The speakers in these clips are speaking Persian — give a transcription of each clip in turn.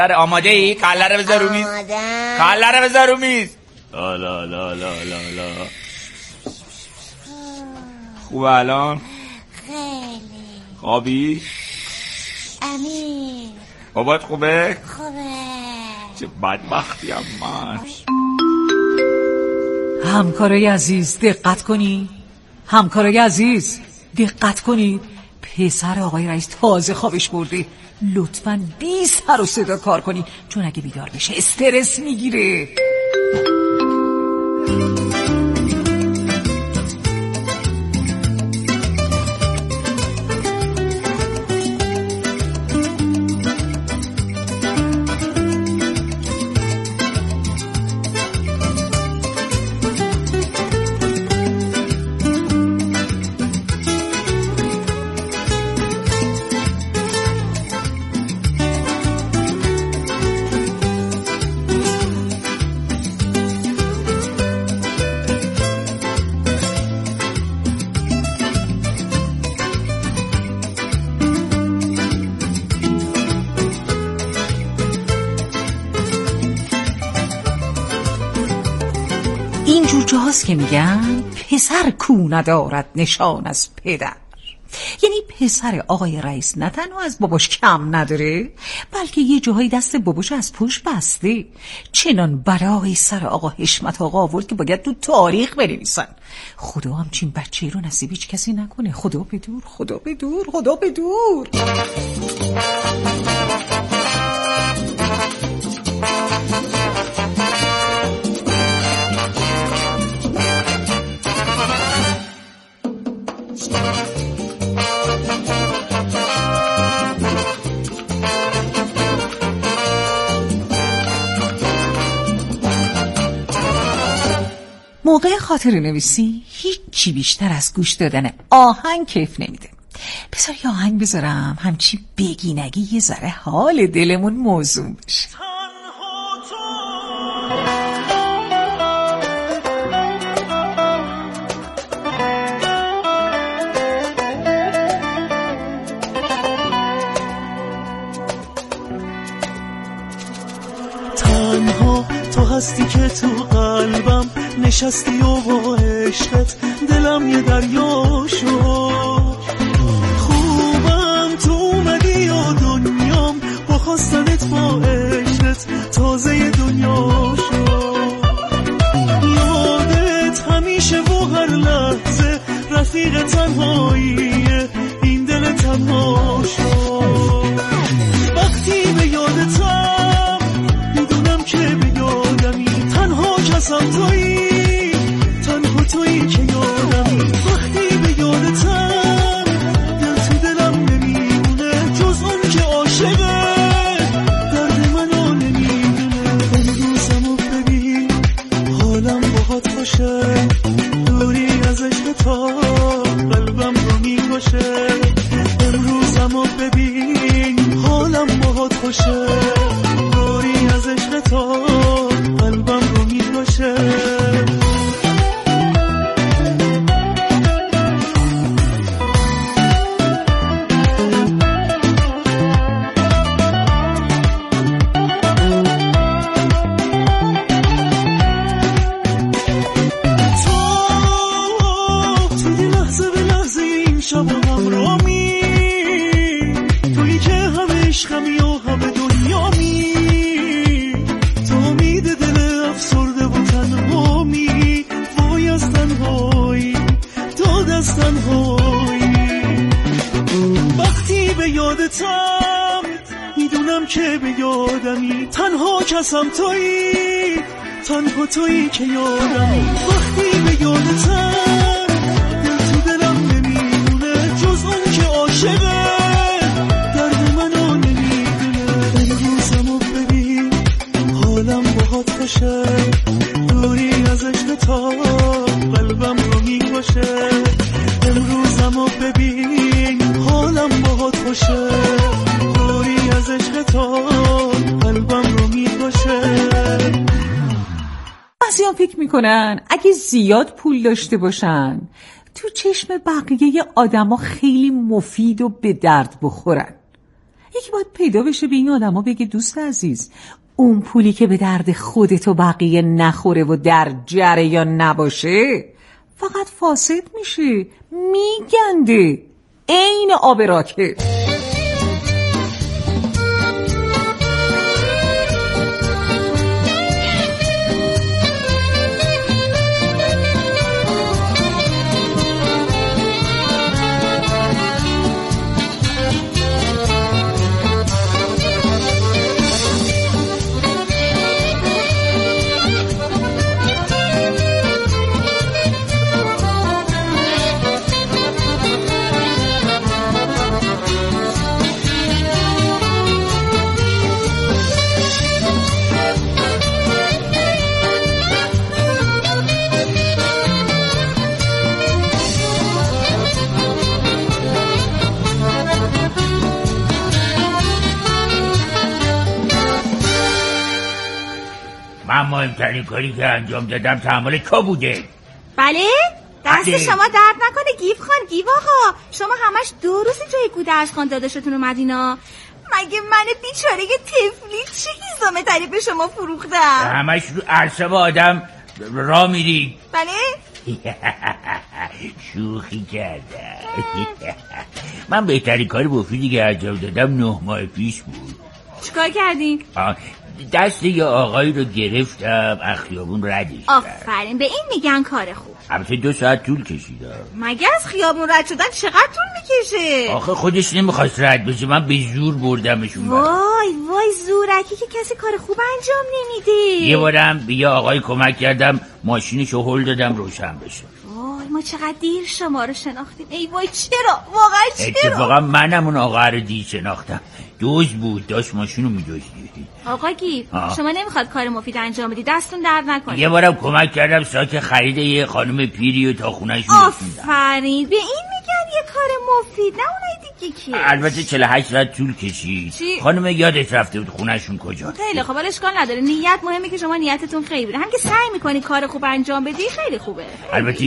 آماده ای؟ کله رو بذار رو میز. کله رو بذار رو میز. لا لا لا لا لا لا. خوبه الان؟ خیلی خوابی؟ امیر بابات خوبه؟ خوبه. چه بدبختیم من. همکارای عزیز دقت کنی. همکارای عزیز دقت کنید. پسر آقای رئیس تازه خوابش برده. لطفاً بی سر و صدا کار کنی، چون اگه بیدار بشه استرس میگیره. اینجور جاست که میگن پسر کو ندارد نشان از پدر. یعنی پسر آقای رئیس نه تنها از باباش کم نداره، بلکه یه جاهای دست باباش از پشت بسته. چنان بلایی سر آقا حشمت آقا آورد که باید تو تاریخ بنویسن. خدا همچین بچه رو نصیب هیچ کسی نکنه. خدا بدور، خدا بدور، خدا بدور. موقع خاطره نویسی هیچی بیشتر از گوش دادن آهنگ کیف نمیده. بذار یه آهنگ بذارم همچی بگی نگی یه ذره حال دلمون موزون بشه. تنها تو هستی که تو قلبم نشستی و با عشقت دلم یه دریا شد. خوبم تو اومدی و دنیام با خواستنت با عشقت تازه دنیا شد. یادت همیشه و هر لحظه رفیق تنهاییه این دل تنها شد. وقتی به یادتم میدونم که به یادمی تنها کسم تویی، تنها تویی که یادمی. وقتی به یادتم دل تو دلم نمیمونه جز اون که عاشقه درد منو نمیدونه. امروزمو ببین حالم باهات خوشه، دوری از عشق تا قلبم رو میکشه. امروزمو ببین حالم باهات خوشه، دوری از عشق تا قلبم رو میکشه. توی لحظه به لحظه این شب همرامی، تویی که همه عشقمی و همه دنیامی. تو امید دل افسرده و تنهامی، وای از تنهایی داد از تنهایی. وقتی به یادتم میدونم که به یادمی تنها کسم تویی، تنها تویی که یادمی. وقتی به یادتم دل تو دلم نمیمونه جز اون که عاشقه درد منو نمیدونه. امروزمو ببین حالم باهات خوشه، دوری از عشق تا قلبم رو میکشه. امروزمو ببین حالم باهات خوشه، دوری از عشق تا قلبم رو میکشه. بعضی‌ها فکر میکنن اگه زیاد پول داشته باشن تو چشم بقیه آدما خیلی مفید و به درد بخورن. یکی باید پیدا بشه به این آدم ها بگه دوست عزیز اون پولی که به درد خودت و بقیه نخوره و در جریان نباشه فقط فاسد میشه، میگنده، عین آب راکت. من مهمترین کاری که انجام دادم تحمل تو بوده. بله؟ دست شما درد نکنه گیف خان، گیو آقا. شما همش 2 روز جای گودرز خان داداشتون اومدینا. مگه من بیچاره تفلی چه هیزامه تری به شما فروختم؟ همش رو اعصاب آدم را میری. بله؟ شوخی کردم. من بهترین کاری مفیدی که انجام دادم 9 ماه پیش بود. چیکار کردین؟ دست یه آقایی رو گرفتم از خیابون ردش کردم. آفرین، به این میگن کار خوب. البته 2 ساعت طول کشیدم. مگه از خیابون رد شدن چقدر طول میکشه؟ آخه خودش نمیخواست رد بشه، من به زور بردمشون. وای زورکی که کسی کار خوب انجام نمیده. یه بارم به یه آقای کمک کردم ماشینشو هل دادم روشن بشه. وای ما چقدر دیر شما رو شناختیم. ای وای چرا؟ واقعا چرا؟ اتفاقا منم اون آقا رو دیر شناختم. دوز بود، داشت ماشینو میدوزید. آقا گیب شما نمیخواد کار مفید انجام بدی، دستون درد نکنه. یه بارم کمک کردم ساک خرید یه خانم پیری و تا خونه‌شون رسوندم. آفرین، به این میگن یه کار مفید، نه اونای دیگه که. البته 48 ساعت طول کشید. خانم یادت رفته بود خونه‌شون کجاست. خیلی خب، ولی اشکال نداره، نیت مهمه که شما نیتتون خیلی بره. هم که سعی میکنی کار خوب انجام بدی خیلی خوبه. البته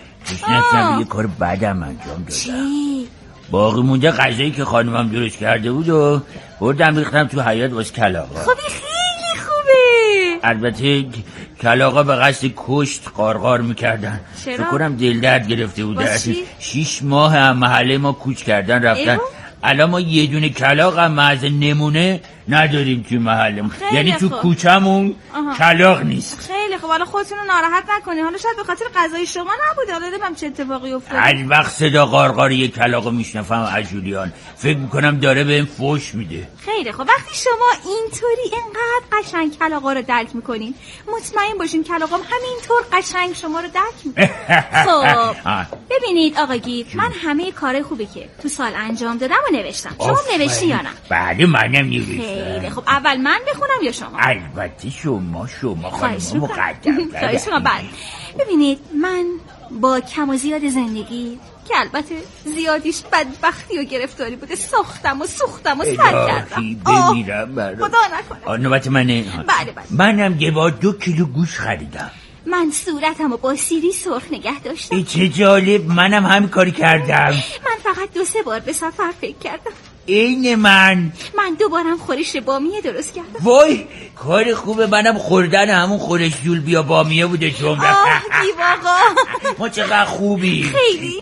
یه کار بدم انجام دادم. چی؟ باقی مونده غذایی که خانمم درست کرده بود و بردم ریختم تو حیاط واسه کلاغا. خب خیلی خوبه. البته کلاغا به قصد کشت قارقار میکردن. فکر کنم دل درد گرفته بودن. 6 ماه هم محله ما کوچ کردن رفتن. الان ما یه دونه کلاغ هم از نمونه نداریم توی محله، یعنی تو کوچمون کلاغ نیست. خیلی خب، حالا خودتون رو ناراحت نکنید. حالا شاید به خاطر غذای شما نبوده، حالا نمیدونم چه اتفاقی افتاده. هر وقت صدا قارقار یه کلاغو میشنفم از جولیان فکر میکنم داره بهم فوش میده. خیلی خب، وقتی شما اینطوری اینقدر قشنگ کلاغا رو درک میکنین، مطمئن باشین کلاغام همینطور قشنگ شما رو درک میکنه. خب ببینید آقا گیف، من همه کارهای خوبی که تو سال انجام دادم و نوشتم. شما نوشتی یا نه؟ بله منم نوشتم. خیلی خب، اول من بخونم یا شما؟ البته شما خانم مقدم. خواهش می‌کنم. بله ببینید، من با کم و زیاد زندگی که البته زیادیش بدبختی و گرفتاری بوده ساختم و سوختم و سر کردم. بمیرم خدا نکنه. نوبت منه. بله. منم یه بار 2 کیلو گوشت خریدم. من صورتم رو با سیری سرخ نگه داشتم. چه جالب، منم همین کاری کردم. من فقط 2-3 بار به سفر فکر کردم. این من 2 بارم خورش بامیه درست کردم. وای کار خوبه، منم خوردن همون خورش جول بیا بامیه بوده جمعه. دیواقا ما چقدر خوبی. خیلی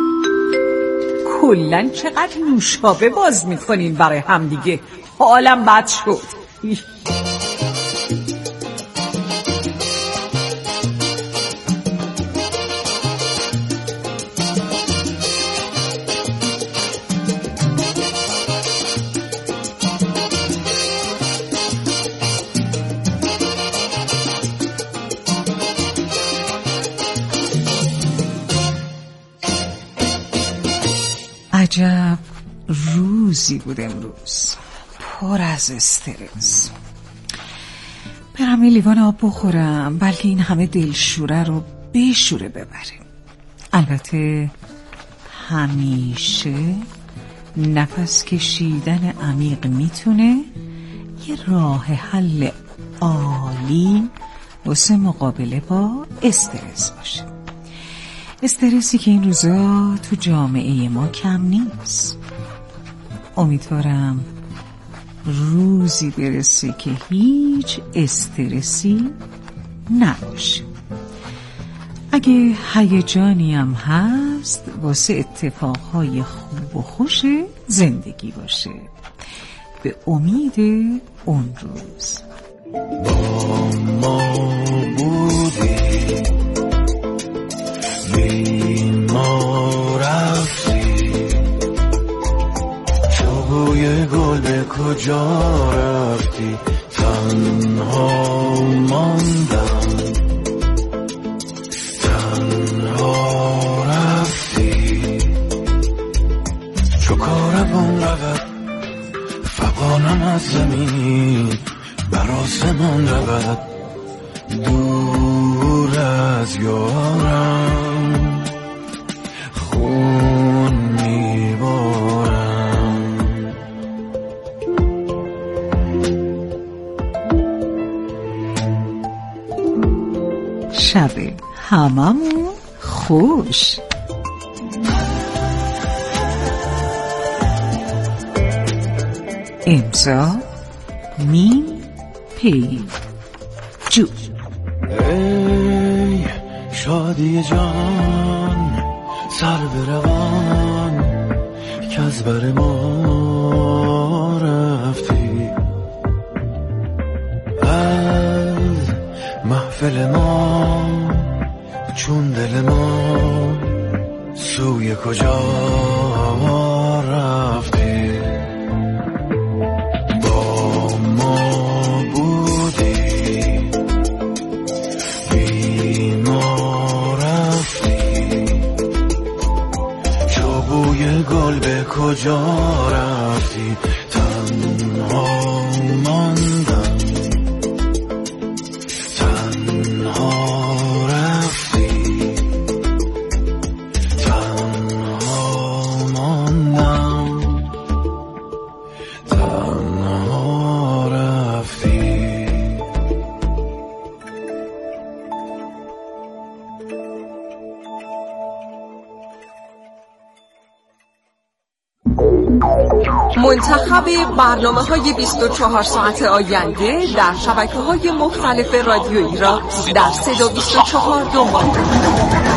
کلن چقدر نوشابه باز میکنین برای همدیگه. حالم بد شد. عجب روزی بود امروز، پر از استرس. برم یه لیوان آب بخورم بلکه این همه دلشوره رو بشوره ببریم. البته همیشه نفس کشیدن عمیق میتونه یه راه حل عالی واسه مقابله با استرس باشه. استرسی که این روزا تو جامعه ما کم نیست. امیدوارم روزی برسه که هیچ استرسی نباشه. اگه هیجانی هم هست واسه اتفاقهای خوب و خوش زندگی باشه. به امید اون روز. با ما بودی بی ما رفتی، تو بوی گل به کجا رفتی، تنها ماندم، تنها رفتی، چو کاربون رود فقانم از زمین، بر آسمان رود دور از یارم، خون میبارم. شب هممون خوش. امضا میم پی جو. ای شادی جان سر بروان که از بر ما رفتی، از محفل ما چون دل ما سوی کجا رفتی، با ما بودی بی ما رفتی، چو بوی گل به کجا رفتی، تنها ماندم، تنها رفتی، تنها ماندم، تنها رفتی. منتخب برنامه‌های 24 ساعت آینده در شبکه‌های مختلف رادیویی را در 324 دنبال کنید.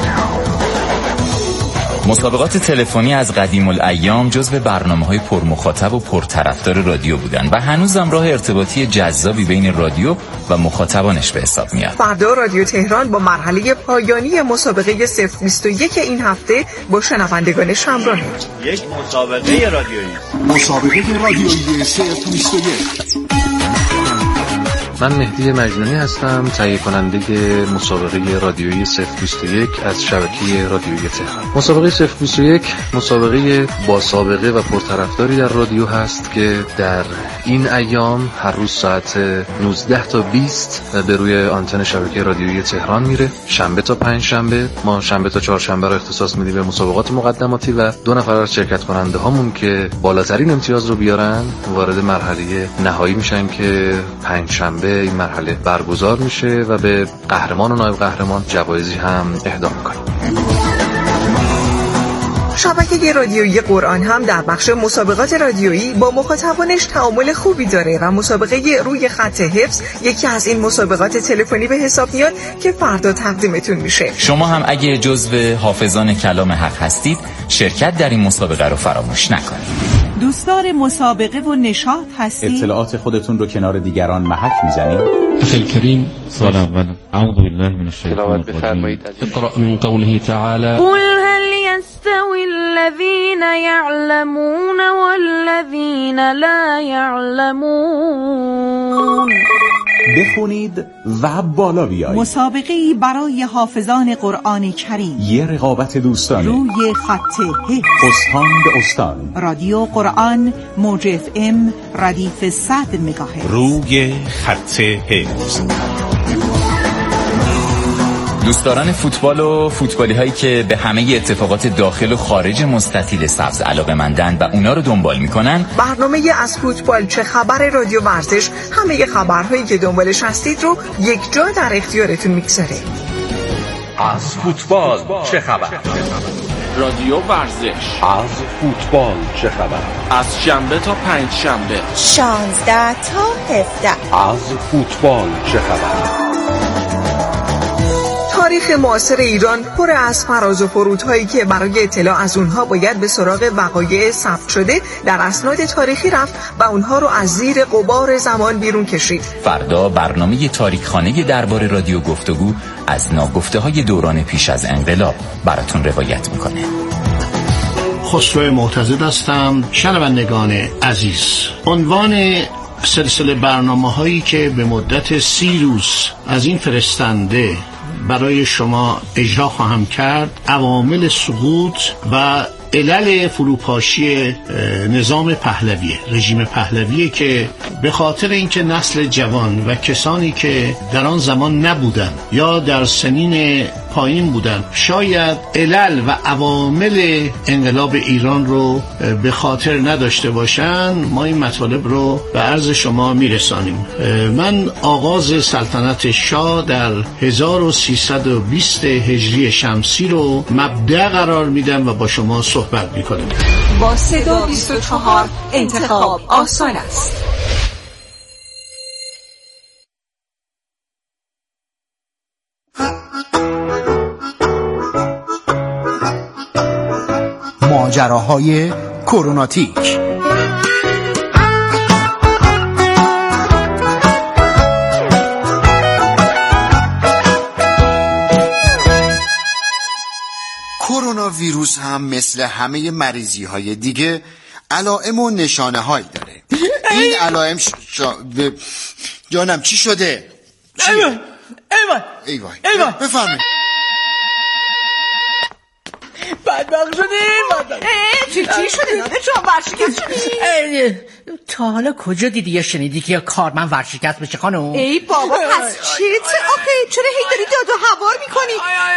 مسابقات تلفنی از قدیم الایام جزو برنامه‌های پرمخاطب و پرطرفدار رادیو بودند و هنوزم راه ارتباطی جذابی بین رادیو و مخاطبانش به حساب میاد. فردا رادیو تهران با مرحله پایانی مسابقه 021 این هفته با شنوندگانش همراهه. یک مسابقه رادیویی. مسابقه رادیویی 021. من مهدی مجنونی هستم، تهیه کننده مسابقه رادیویی 021 از شبکه رادیویی تهران. مسابقه 021 مسابقه با سابقه و پرطرفداری در رادیو هست که در این ایام هر روز ساعت 19 تا 20 به روی آنتن شبکه رادیویی تهران میره. شنبه تا پنجشنبه، ما شنبه تا چهارشنبه را اختصاص میدیم به مسابقات مقدماتی و 2 نفر از شرکت کننده هامون که بالاترین امتیاز رو بیارن وارد مرحله نهایی میشن که پنجشنبه این مرحله برگزار میشه و به قهرمان و نایب قهرمان جوایزی هم اهدا میکنیم. شبکه رادیویی قرآن هم در بخش مسابقات رادیویی با مخاطبانش تعامل خوبی داره و مسابقه روی خط حفظ یکی از این مسابقات تلفنی به حساب میاد که فردا تقدیمتون میشه. شما هم اگه جزو حافظان کلام حق هستید شرکت در این مسابقه رو فراموش نکنید. دوستدار مسابقه و نشاط هستید؟ اطلاعات خودتون رو کنار دیگران محک میزنید؟ اخی الكریم سال اول اعوذ بالله من الشیطان الرجیم اقرأ من قوله تعالی قل هل يستوي الذين يعلمون والذين لا يعلمون. بخونید و بالا بیایید. مسابقه‌ای برای حافظان قرآن کریم. یه رقابت دوستانه روی خط حفظ. استان به استان. رادیو قرآن موج FM ردیف 100 مگاهرتز. روی خط حفظ. دوستداران فوتبال و فوتبالی هایی که به همه اتفاقات داخل و خارج مستطیل سبز علاقه‌مندن و اونا رو دنبال میکنن، برنامه از فوتبال چه خبر رادیو ورزش همه خبرهایی که دنبالش هستید رو یک جا در اختیارتون میگذاره. از فوتبال چه خبر؟ رادیو ورزش. از فوتبال چه خبر؟ از شنبه تا پنج شنبه 16 تا 17. از فوتبال چه خبر؟ تاریخ معاصر ایران پر از فراز و فرودهایی که برای اطلاع از اونها باید به سراغ وقایع ثبت شده در اسناد تاریخی رفت و اونها رو از زیر غبار زمان بیرون کشید. فردا برنامه تاریخخانه دربار رادیو گفتگو از ناگفته‌های دوران پیش از انقلاب براتون روایت میکنه. خسرو معتزد هستم. شنوندگان عزیز، عنوان سلسله برنامه‌هایی که به مدت 30 روز از این فرستنده برای شما اجرا خواهم کرد، عوامل سقوط و علل فروپاشی نظام پهلوی، رژیم پهلوی، که به خاطر اینکه نسل جوان و کسانی که در آن زمان نبودن یا در سنین پایین بودن شاید علل و عوامل انقلاب ایران رو به خاطر نداشته باشن، ما این مطالب رو به عرض شما میرسانیم. من آغاز سلطنت شاه در 1320 هجری شمسی رو مبدأ قرار میدم و با شما صحبت میکنیم. با صدا 24 انتخاب آسان است. ماجراهای کروناتیک. کرونا ویروس هم مثل همه مریضی های دیگه علائم و نشانه هایی داره. این علائم جانم چی شده؟ ایوان بفرمایید. بدبخت شدیم. چی شده ناده جان؟ ورشکست شدی؟ تا حالا کجا دیدی یا شنیدی که کارمند ورشکست بشه خانم؟ ای بابا پس چیه آخه؟ چرا هی داری داد و هوار میکنی؟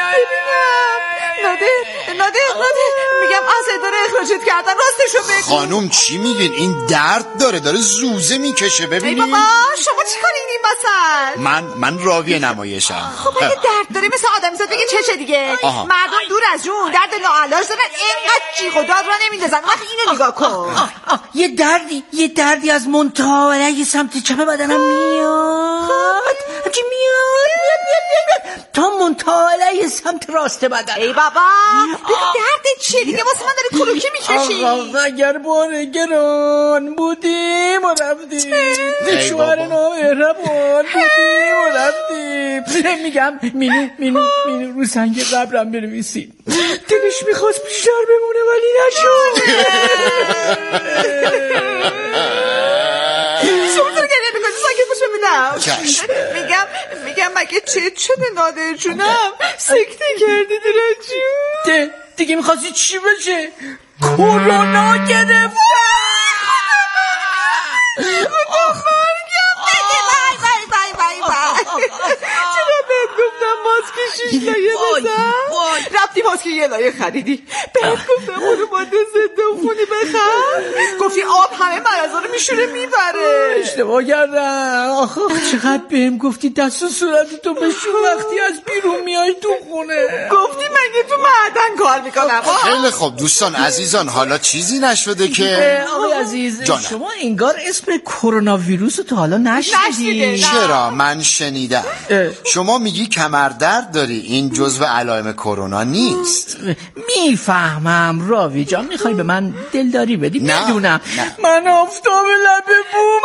ببینم ناده میگم از اداره اخراجت کردن، راستشو بگو. خانم چی میگین؟ این درد داره زوزه میکشه. ببینید ای بابا شما چی کارین این بسن؟ من راوی نمایشم. خب اگه درد داره مثل آدمیزاد بگه چشه دیگه. مردم دور از جون درد لاعلاج دارن، اینقدر جیغ و داد را نمیندازن. وقتی اینو نگاه کن. یه دردی از منطقه سمت چپ بدنم میاد. همچی میاد تا منطقه سمت راست بدنم. ای بابا درد چیه دیگه؟ واسه من داری کروکی میکشی. اگر بار گران بودیم و رفتیم، شوهر نامهربان بودیم و رفتیم. میگم مینو رو سنگ قبرم بنویسید. دلش میخواست بیشتر بمونه ولی نشد. شما تو گریه میکنی، ساکت باش ببینم. میگم مگه چه شده نادر جونم؟ سکته کردی درد جون؟ دیگه میخواستی چی بشه؟ کرونا گرفت. چرا بهت گفتم ماسک 6 لایه بزن؟ رفتی ماسک 1 لایه خریدی. بهت گفتم برو ماده ضد عفونی بخر، گفتی آب همه مرضا رو میشوره میبره. اشتباه کردم. آخه چقدر بهم گفتی دست و صورتتو بشور وقتی از بیرون میای تو خونه. گفتی مگه تو معدن کار میکنم؟ خیلی خوب دوستان عزیزان، حالا چیزی نشده که آقای عزیز شما انگار اسم کرونا ویروس رو تا حالا نشنیدی. چرا؟ من شنیدم. شما میگی کمردرد داری، این جزو علائم کرونا نیست. میفهمم راوی جان، میخوای به من دلداری بدی؟ میدونم. من آفتاب لب بوم.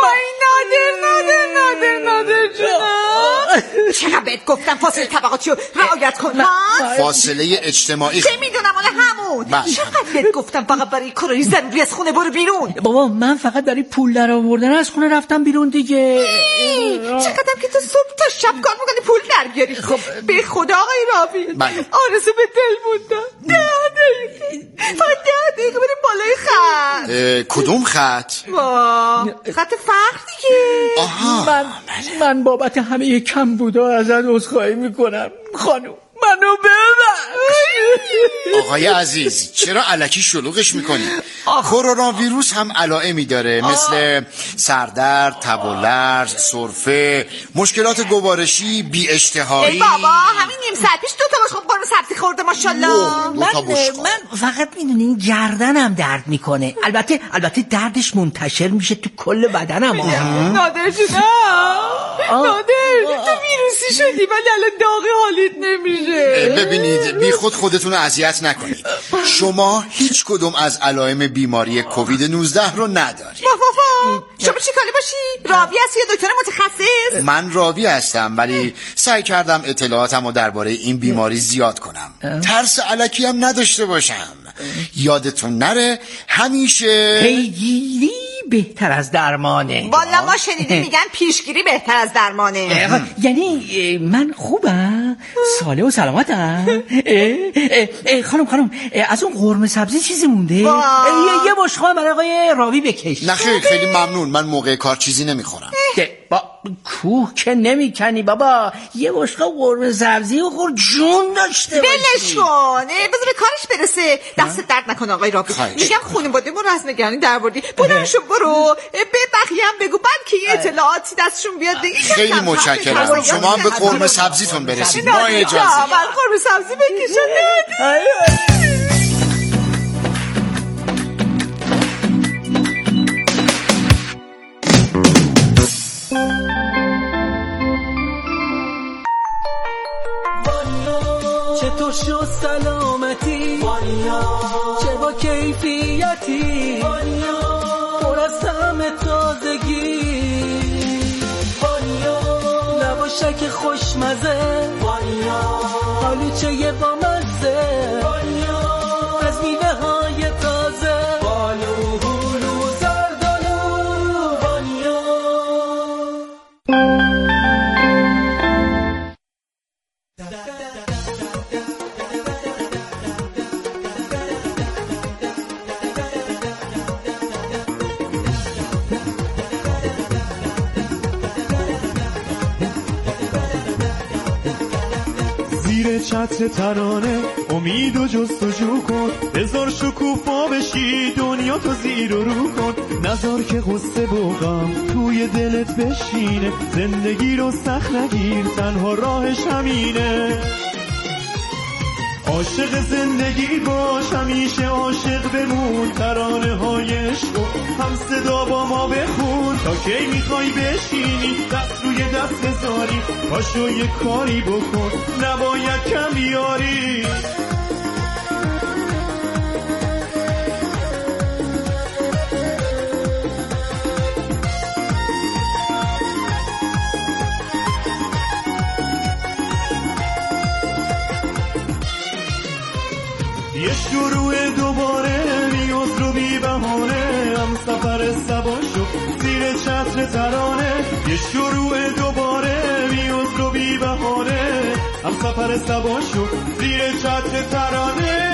نادر جان چقدر بهت گفتم فاصله طبقاتی رو رعایت کن. فاصله اجتماعی چه میدونم اون همون. چقدر بهت گفتم فقط برای کارای ضروری از خونه برو بیرون. بابا من فقط برای پول در آوردن از خونه رفتم بیرون دیگه. چقدر که تو صبح تا شب کار میکنی پول در بیاری. خب به خدا آقای راوی آرزو به دل موندم. 10 دقیقه فقط 10 دقیقه بریم بالای خط. کدوم خط؟ خط فقر دیگه. من بابت همه کم بودا ازت عذرخواهی میکنم خانم. من منو ببر. آقای عزیز چرا الکی شلوغش میکنی؟ کرونا ویروس هم علائمی داره مثل سردرد، تب و لرز، سرفه، مشکلات گوارشی، بی اشتهایی. بابا همین نیم ساعت پیش 2 تا بشقاب قرمه سبزی خورده ماشاءالله. من فقط میدونی این گردنم درد میکنه. البته دردش منتشر میشه تو کل بدنم. نادر جونم، نادر تو ویروسی شدی ولی الان داغی حالیت نمیشه. ببینید بی خودتون رو اذیت نکنید. شما هیچ کدوم از علائم بیماری کووید 19 رو ندارید. شما چی کاری باشی؟ راوی هستی یا دکتر متخصص؟ من راوی هستم ولی سعی کردم اطلاعاتم رو درباره این بیماری زیاد کنم. ترس الکی هم نداشته باشم. یادتون نره همیشه پیگیری بهتر از درمانه. والا ما شنیدیم میگن پیشگیری بهتر از درمانه. یعنی من خوبم، صالح و سلامتم. خانم از اون قرمه سبزی چیزی مونده؟ یه بشقاب برای آقای راوی بکش. نه خیلی ممنون، من موقع کار چیزی نمیخورم. با کوه که نمیکنی بابا، یه بشقاب قرمه سبزی و خور جون داشته باشی. بلش کن، بذار به کارش برسه. دست درد نکن آقای راوی. میگم خانواده‌مون رو از نگرانی دربردی. بلنشو برو به بقیه هم بگو که یه اطلاعاتی دستشون بیاد بگی. خیلی متشکرم. شما هم به قرمه سبزیتون برسید. با اجازه من قرمه سبزی بکشم. چطور شد سلامتی چه با کیفیتی پر از طعم تازگی لواشک خوشمزه آلوچه با مزه از میوه های تازه بالو هلو زردالو وانیا. زیر چتر ترانه امید و جستجو کن، بذار شکوفا بشی دنیا تو زیر و رو کن، نذار که غصه و غم توی دلت بشینه، زندگی رو سخت نگیر تنها راهش همینه. عاشق زندگی باش همیشه عاشق بمون، ترانه های عشق هم صدا با ما بخون. تا کی میخوای بشینی دست روی دست بذاری، پاشو یه کاری بکن نباید کم بیاری. یه شروع دوباره نیاز رو بی بهانه، هم سفر سبا شد زیر چتر ترانه. یه شروع دوباره نیاز رو بی بهانه، هم سفر سبا شد زیر چتر ترانه.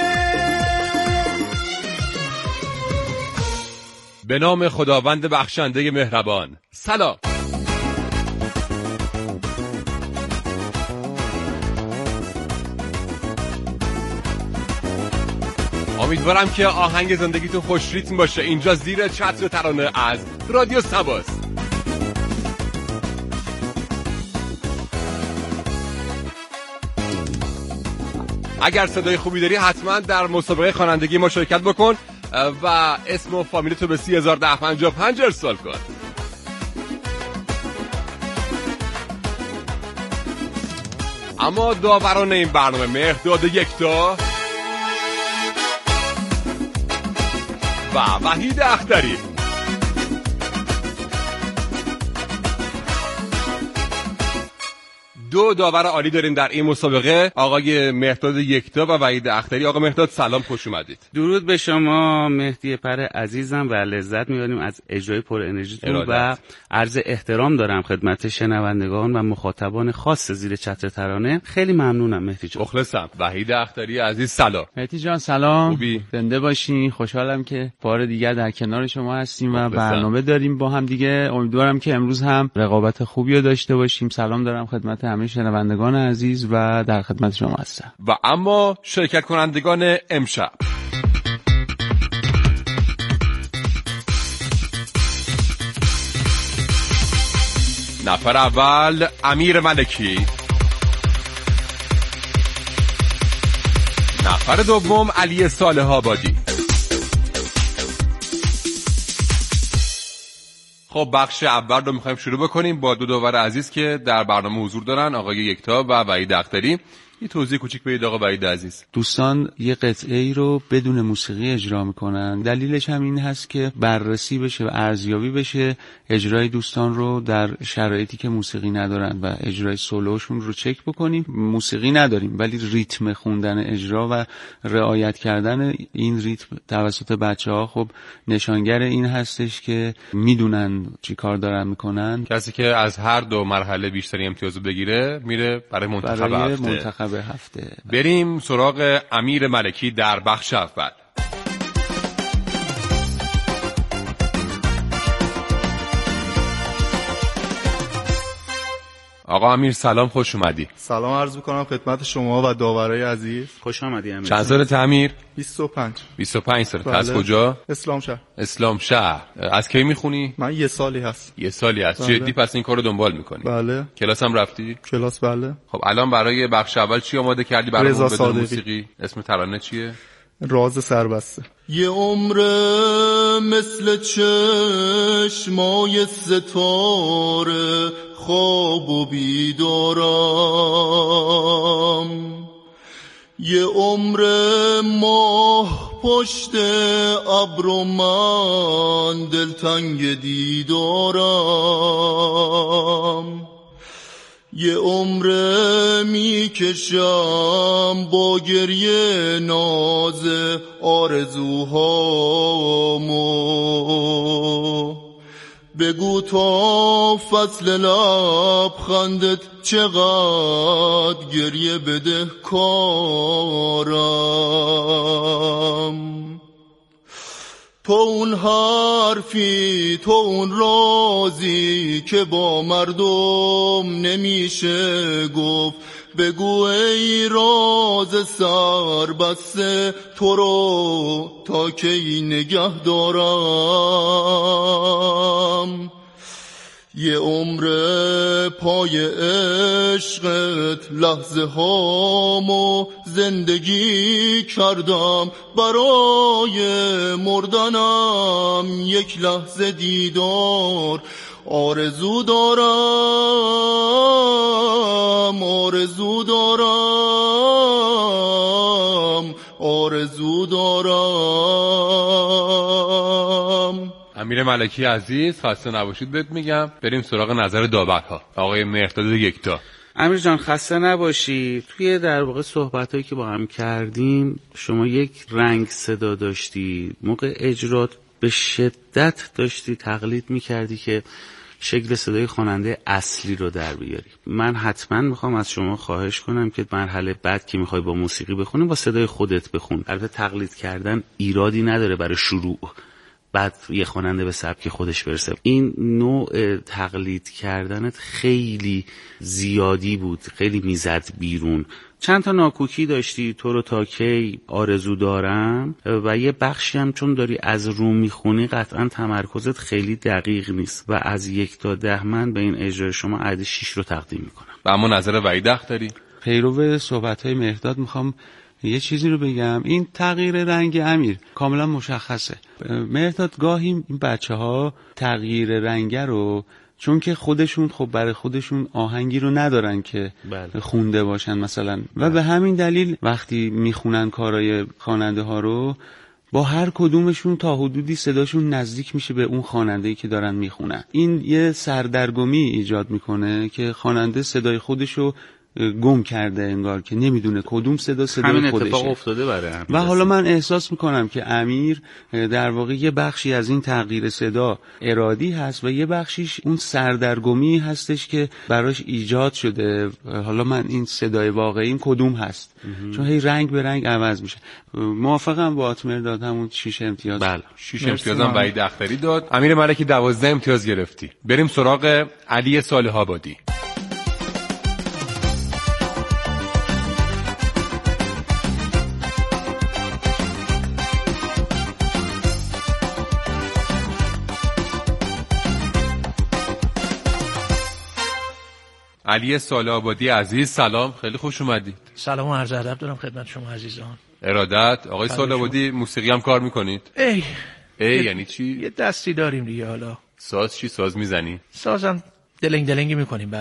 به نام خداوند بخشنده مهربان. سلام. امیدوارم که آهنگ زندگیتون خوش ریتم باشه. اینجا زیر چتر ترانه از رادیو سباست. اگر صدای خوبی داری حتما در مسابقه خوانندگی ما شرکت بکن و اسم و فامیلتو به 301055 ارسال کن. اما داوران این برنامه مهرداد یکتا و وحید اختری. دو داور عالی داریم در این مسابقه، آقای مهرداد یکتا و وحید اختری. آقا مهرداد سلام، خوش اومدید. درود به شما مهدی پر عزیزم و لذت می‌بریم از اجرای پر انرژیتون و عرض احترام دارم خدمت شنوندگان و مخاطبان خاص زیر چتر ترانه. خیلی ممنونم مهدی جان. مخلصم. وحید اختری عزیز سلام. مهدی جان سلام. خوبی؟ زنده باشین. خوشحالم که بار دیگر در کنار شما هستیم و برنامه داریم با هم دیگه. امیدوارم که امروز هم رقابت خوبی رو داشته باشیم. سلام دارم خدمت همه همه شنوندگان عزیز و در خدمت شما هستم. و اما شرکت کنندگان امشب: نفر اول امیر ملکی، نفر دوم علی صالح آبادی. خب بخش اول رو میخوایم شروع بکنیم با دو داور عزیز که در برنامه حضور دارن، آقای یکتا و وحید اختری. یه توضیح کوچیک بدید آقا وحید عزیز. دوستان یه قطعه ای رو بدون موسیقی اجرا میکنن، دلیلش هم این هست که بررسی بشه و ارزیابی بشه اجرای دوستان رو در شرایطی که موسیقی ندارن و اجرای سولوشون رو چک بکنیم. موسیقی نداریم ولی ریتم خوندن اجرا و رعایت کردن این ریتم توسط بچه‌ها خب نشانگر این هستش که میدونن چی کار دارن میکنن. کسی که از هر دو مرحله بیشتری امتیاز بگیره میره برای منتخب هفته. بریم سراغ امیر ملکی در بخش اول. آقا امیر سلام، خوش اومدی. سلام عرض میکنم خدمت شما و داورای عزیز. خوش آمدی امیر. چند سالت امیر؟ 25 سالت. از کجا؟ اسلام شهر. از کی میخونی؟ من یه سالی هست. جدی پس این کارو دنبال میکنی؟ بله. کلاس هم رفتی؟ کلاس بله. خب الان برای بخش اول چی آماده کردی برای بدون موسیقی؟ اسم ترانه چیه؟ راز سربسته. یه عمر مثل چشمای ستاره خواب و بیدارم، یه عمر ماه پشت ابر و من دلتنگ دیدارم، یه عمر میکشم با گریه ناز آرزوهامو، بگو تا فصل لبخندت چقدر گریه بده کارم، تو اون حرفی تو اون رازی که با مردم نمیشه گفت، بگو ای راز سربسته تو رو تا کی نگه دارم، یه عمر پای عشقت لحظه هامو زندگی کردم، برای مردنم یک لحظه دیدار آرزو دارم، آرزو دارم، آرزو دارم. امیر ملکی عزیز خسته نباشید بهت میگم. بریم سراغ نظر داورها. آقای مهرداد یکتا. امیر جان خسته نباشی. توی در واقع صحبتایی که با هم کردیم شما یک رنگ صدا داشتی، موقع اجرات به شدت داشتی تقلید میکردی که شکل صدای خواننده اصلی رو در بیاری. من حتما میخوام از شما خواهش کنم که مرحله بعد که میخوای با موسیقی بخونی با صدای خودت بخون. البته تقلید کردن ایرادی نداره برای شروع، بعد یه خواننده به سبک خودش برسه. این نوع تقلید کردنت خیلی زیادی بود، خیلی میزد بیرون. چند تا ناکوکی داشتی، تو رو تا کی، آرزو دارم، و یه بخشی هم چون داری از رو میخونی قطعا تمرکزت خیلی دقیق نیست و از 1 تا 10 من به این اجرای شما عدد 6 رو تقدیم میکنم. و اما نظر وحید اختری؟ پیرو صحبت‌های مهرداد میخوام یه چیزی رو بگم. این تغییر رنگ امیر کاملا مشخصه. مهرداد گاهی این بچه‌ها تغییر رنگ رو چون که خودشون خب برای خودشون آهنگی رو ندارن که خونده باشن مثلا، و به همین دلیل وقتی میخونن کارای خواننده ها رو با هر کدومشون تا حدودی صداشون نزدیک میشه به اون خواننده‌ای که دارن میخونن. این یه سردرگمی ایجاد میکنه که خواننده صدای خودشو گم کرده، انگار که نمیدونه کدوم صدا صدای خودشه. همین اتفاق افتاده برای امیر. و حالا من احساس میکنم که امیر در واقع یه بخشی از این تغییر صدا ارادی هست و یه بخشیش اون سردرگمی هستش که براش ایجاد شده. حالا من این صدای واقعیم کدوم هست چون هی رنگ به رنگ عوض میشه. موافقم با آتمر داد همون 6 امتیاز. بله 6 امتیازم وحید اختری داد. امیر ملکی 12 امتیاز گرفتی. بریم سراغ علی صالح آبادی. علی سال‌آبادی عزیز سلام، خیلی خوش اومدید. سلام و عرض ادب دارم خدمت شما عزیزان. ارادت. آقای سال‌آبادی موسیقی هم کار میکنید؟ یعنی چی؟ یه دستی داریم دیگه. حالا ساز چی؟ ساز میزنی؟ سازم دلنگ دلنگی میکنیم.